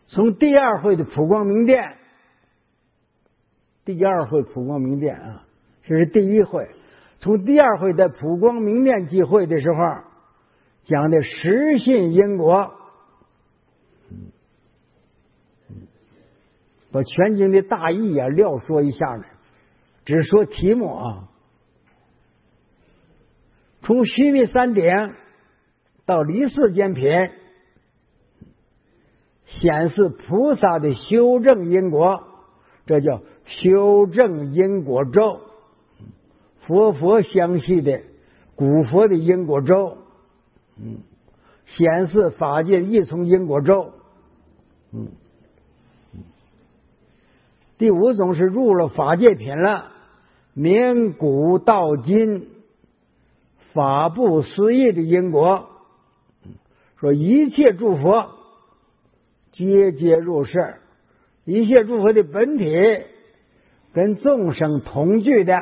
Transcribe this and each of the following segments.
从第二回的普光明殿，第二回普光明殿啊，这是第一回。从第二回的普光明殿集会的时候，讲的实信因果，把全经的大意啊料说一下呢，只说题目啊。从须弥山顶到离世间品，显示菩萨的修正因果，这叫修正因果咒。佛相续的古佛的因果咒，显示法界一从因果咒。第五种是入了法界品了，明古到今法不思议的因果，说一切诸佛皆入世，一切诸佛的本体跟众生同具的，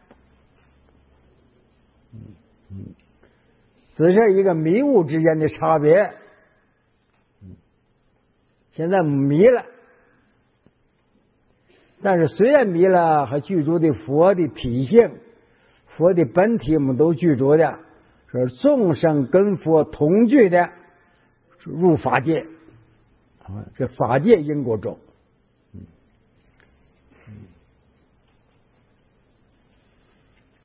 只是一个迷雾之间的差别。现在迷了，但是虽然迷了，还具足的佛的体性，佛的本体我们都具足的，说众生跟佛同具的入法界，这法界因果咒。